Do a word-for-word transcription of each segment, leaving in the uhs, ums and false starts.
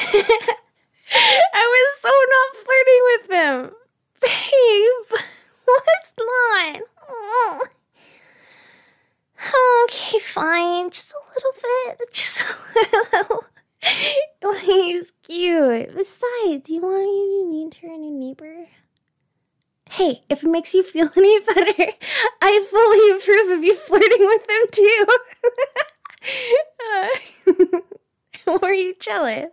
I was so not flirting with them. Babe, what's not? Oh. Okay, fine. Just a little bit. Just a little. He's cute. Besides, you want you to meet her new neighbor? Hey, if it makes you feel any better, I fully approve of you flirting with them too. uh, were you jealous?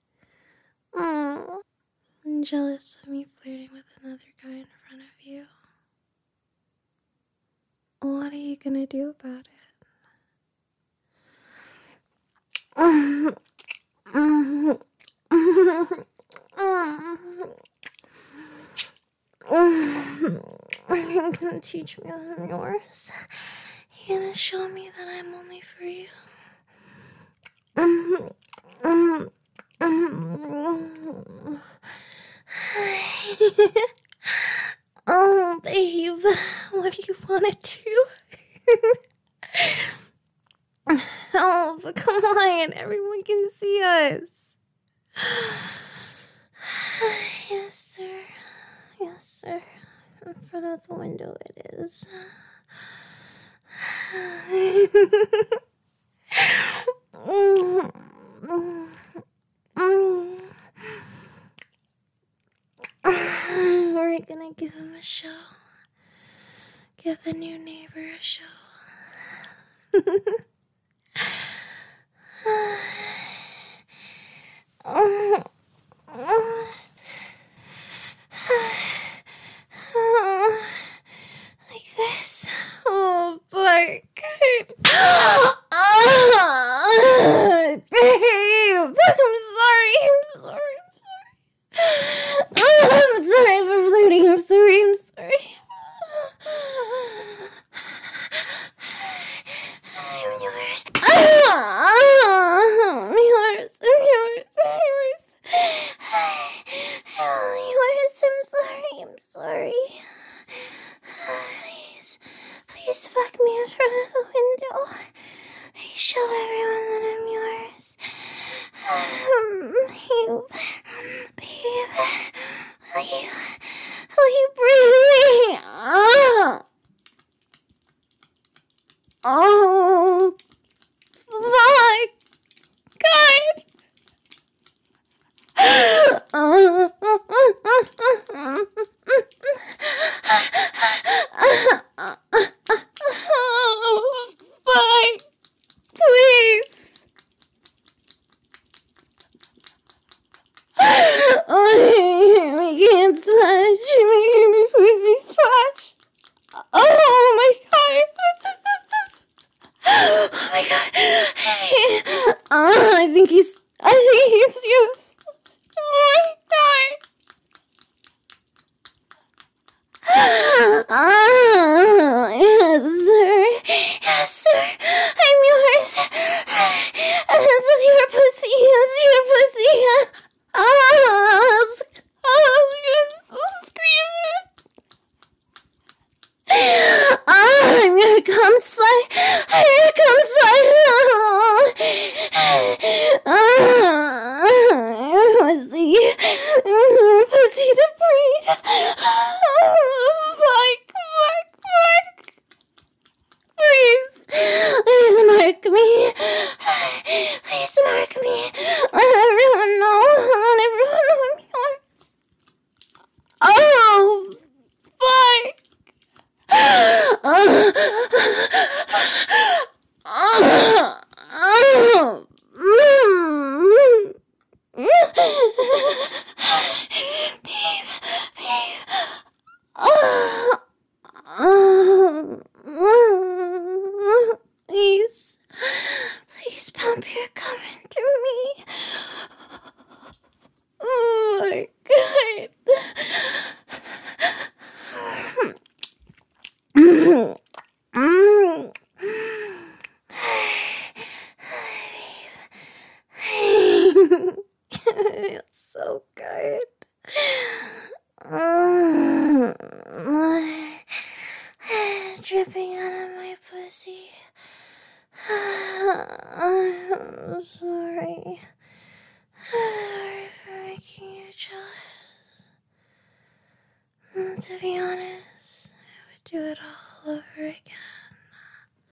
Oh, I'm jealous of me flirting with another guy in front of you. What are you gonna do about it? Um, um, um, um, are you gonna teach me that I'm yours? You're gonna show me that I'm only for you? Um, um, um, oh, babe, what do you want to do? Oh, but come on, everyone can see us. Yes, sir. Yes, sir. In front of the window it is. We're gonna give him a show. Give the new neighbor a show. Oh, oh, oh, like this. Oh, but good. Oh, babe, I'm sorry. I'm sorry. I'm sorry. Oh, I'm sorry for flirting. I'm sorry. I'm sorry. I'm yours. Oh, I'm yours. I'm yours. I'm yours. Oh, yours. I'm sorry. I'm sorry. Please, please fuck me in front of the window. Please show everyone that I'm yours. Um, you, babe, will you, will you bring me? Oh. Oh, fuck, God. Oh, fuck, please. Oh, we can't splash. Making me pussy splash. Oh my God. Oh my God. Hey. Oh, I think he's, I think he's used. Oh my God. Oh, yes, sir. Yes, sir. I'm yours. This is your pussy. This is your pussy. Oh, oh, yes, screaming. Oh, I'm gonna come slide. I'm gonna come slide. Oh, pussy. Pussy the breed. Oh, fuck, fuck, fuck. Please, please mark me. Please mark me. Let everyone know. Let everyone know I'm yours. Oh, fuck. Oh, oh, oh, mm, babe, babe, oh, oh, please, please pump your cum into me. Oh my God. Mm. Mm. It's so good. Mm. Dripping out of my pussy. I'm sorry. jealous. Mm, To be honest, I would do it all over again.